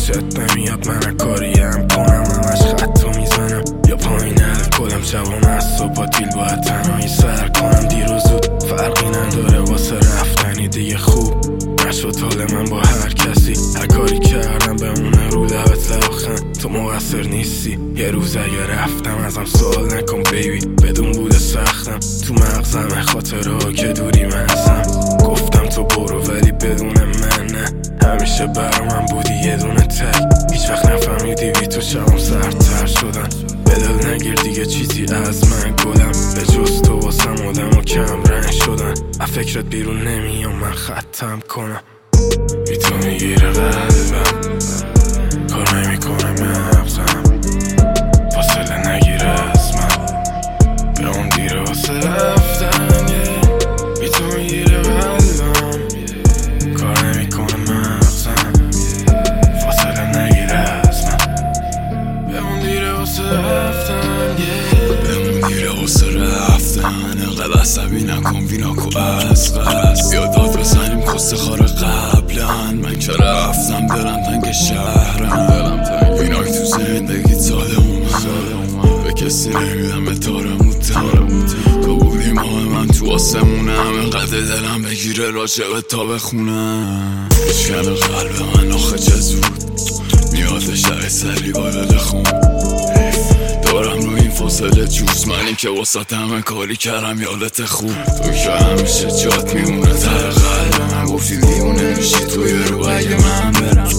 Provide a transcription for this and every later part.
خوشت نمیاد من کاریم کنم همش خطو میزنم یا پایین الکلم شبام از صبح دیل باید تنهایی سر کنم دیر و زود فرقی نداره واسه رفتنی دیگه خوب نشد حال من با هر کسی هر کاری کردم بمونه رو لبت لبخند تو مقصر نیستی یه روز اگه رفتم ازم سوال نکن بیبی بدون بوده سختم تو مغزم خاطرها که دوری من ازم گفتم تو برو ولی بدون من نه همیشه برا من بودی یه دونه تک هیچ وقت نفهمیدی بی تو شبم سردتر شدن به دل نگیر دیگه چیزی از من گلم به جز تو واسم آدم و کم رنگ شدن از فکرت بیرون نمیام من ختم کنم بی تو میگیره قلبم کار نمیکنه مغزم فاصله نگیره از من به اون دیره واسه رفتن بی تو میگیره قلبم کار نمیکنه مغزم فاصله نگیره از من به اون دیره واسه رفتن به اون دیره واسه رفتن انقدر عصبی نکن ویناکو از قصد یادات بزنیم کست خار قبلن من که رفتم دلم تنگ شهرم ایناک تو زندگی ساده اومد به کسی نمیدم به تارموتم تو بودی ماه من تو آسمونم انقدر دلم بگیره راجبه تا بخونم بشکن قلب من آخه چه زود میاد شهر سری با دل خون دارم رو این فاصله جوز منی که واسط همه کاری کردم یادت خوب تو که همیشه جات میمونه تر قلب من گفتی دیونه میشی توی رو اگه من برم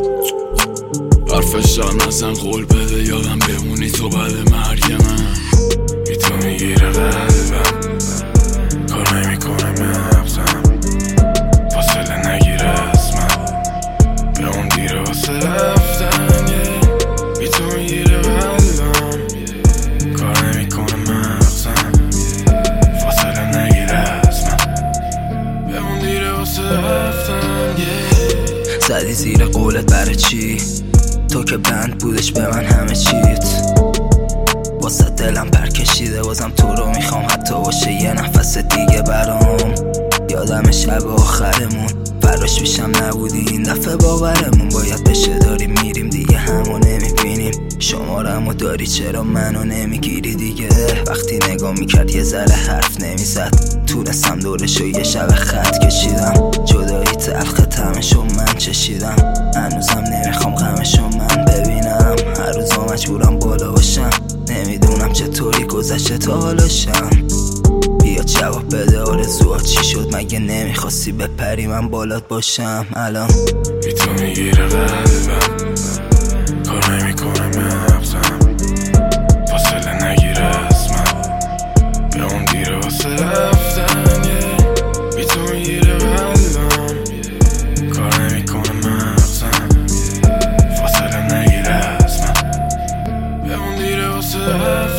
حرفشان نزن قول بده یادم بمونی تو بعد مرگ من بی تو میگیره قلبم کار نمیکنه مغزم فاصله نگیره از من به اون دیره واسه رفتن بی تو میگیره قلبم کار نمیکنه مغزم فاصله نگیره از من به اون دیره واسه رفتن زدی زیر قولت برای چی تو که بند بودش به من همه چیت واسه دلم پر کشیده بازم تو رو میخوام حتی باشه یه نفس دیگه برام یادم شب آخرمون فراش میشم نبودی این دفعه باورمون باید بشه داریم میریم دیگه همو نمیبینیم شمارمو داری چرا منو نمیگیری دیگه وقتی نگاه میکرد یه ذره حرف نمیزد تونستم دورشو یه شب خط کشیدم جدایی تلخ تمشو من چشیدم هنوزم نمیخوام غمشو من ببینم هر روز مجبورم بالا باشم نمیدونم چطوری گذشته تا حالاشم بیا جواب بده آرزوات چی شد مگه نمیخواستی بپری من بالات باشم الان بی تو میگیره قلبم کار نمیکنه مغزم فاصله نگیره از من به اون دیره واسه رفتن بی تو میگیره قلبم کار نمیکنه مغزم فاصله نگیره از من به اون دیره واسه رفتن